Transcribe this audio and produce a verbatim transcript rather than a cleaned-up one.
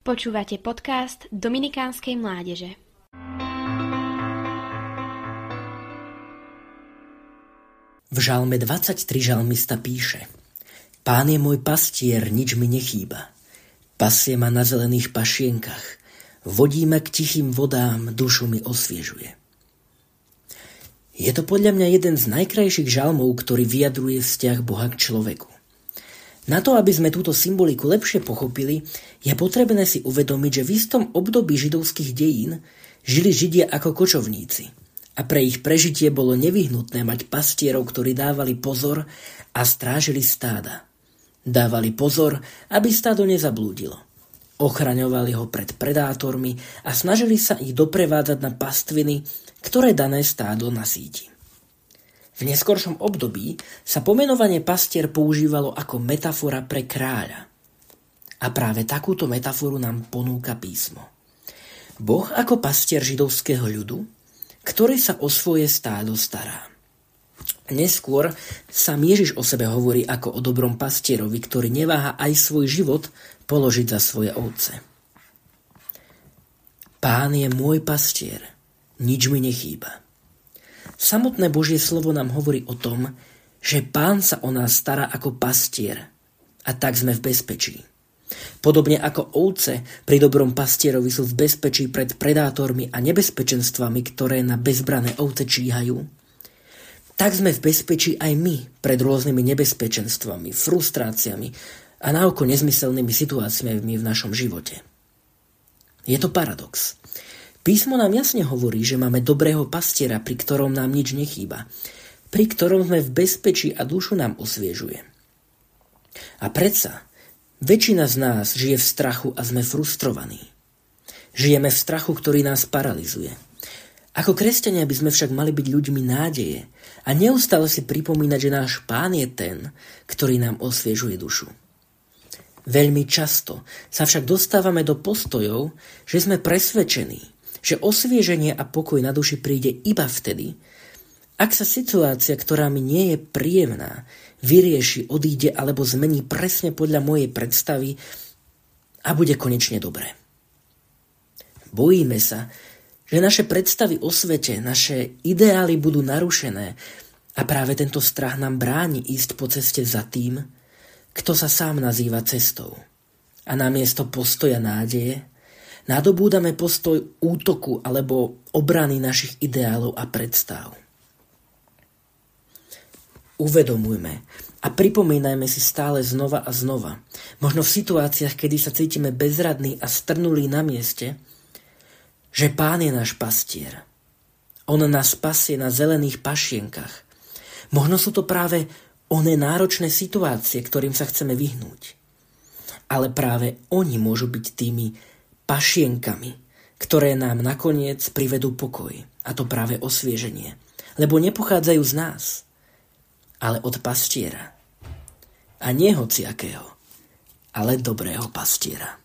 Počúvate podcast Dominikánskej mládeže. V žalme dvadsaťtri žalmista píše: Pán je môj pastier, nič mi nechýba. Pasie ma na zelených pašienkach, vodí ma k tichým vodám, dušu mi osviežuje. Je to podľa mňa jeden z najkrajších žalmov, ktorý vyjadruje vzťah Boha k človeku. Na to, aby sme túto symboliku lepšie pochopili, je potrebné si uvedomiť, že v istom období židovských dejín žili Židia ako kočovníci a pre ich prežitie bolo nevyhnutné mať pastierov, ktorí dávali pozor a strážili stáda. Dávali pozor, aby stádo nezablúdilo. Ochraňovali ho pred predátormi a snažili sa ich doprevádzať na pastviny, ktoré dané stádo nasíti. V neskoršom období sa pomenovanie pastier používalo ako metafora pre kráľa. A práve takúto metaforu nám ponúka písmo. Boh ako pastier židovského ľudu, ktorý sa o svoje stádo stará. Neskôr sám Ježiš o sebe hovorí ako o dobrom pastierovi, ktorý neváha aj svoj život položiť za svoje ovce. Pán je môj pastier, nič mi nechýba. Samotné Božie slovo nám hovorí o tom, že Pán sa o nás stará ako pastier a tak sme v bezpečí. Podobne ako ovce pri dobrom pastierovi sú v bezpečí pred predátormi a nebezpečenstvami, ktoré na bezbrané ovce číhajú, tak sme v bezpečí aj my pred rôznymi nebezpečenstvami, frustráciami a naoko nezmyselnými situáciami v našom živote. Je to paradox. Písmo nám jasne hovorí, že máme dobrého pastiera, pri ktorom nám nič nechýba, pri ktorom sme v bezpečí a dušu nám osviežuje. A predsa, väčšina z nás žije v strachu a sme frustrovaní. Žijeme v strachu, ktorý nás paralizuje. Ako kresťania by sme však mali byť ľuďmi nádeje a neustále si pripomínať, že náš Pán je ten, ktorý nám osviežuje dušu. Veľmi často sa však dostávame do postojov, že sme presvedčení, že osvieženie a pokoj na duši príde iba vtedy, ak sa situácia, ktorá mi nie je príjemná, vyrieši, odíde alebo zmení presne podľa mojej predstavy a bude konečne dobre. Bojíme sa, že naše predstavy o svete, naše ideály budú narušené a práve tento strach nám bráni ísť po ceste za tým, kto sa sám nazýva cestou. A namiesto postoja nádeje nadobúdame postoj útoku alebo obrany našich ideálov a predstav. Uvedomujme a pripomínajme si stále znova a znova, možno v situáciách, kedy sa cítime bezradní a strnulí na mieste, že Pán je náš pastier. On nás pasie na zelených pašienkach. Možno sú to práve oné náročné situácie, ktorým sa chceme vyhnúť. Ale práve oni môžu byť tými pašienkami, ktoré nám nakoniec privedú pokoj, a to práve osvieženie, lebo nepochádzajú z nás, ale od pastiera. A nie hociakého, ale dobrého pastiera.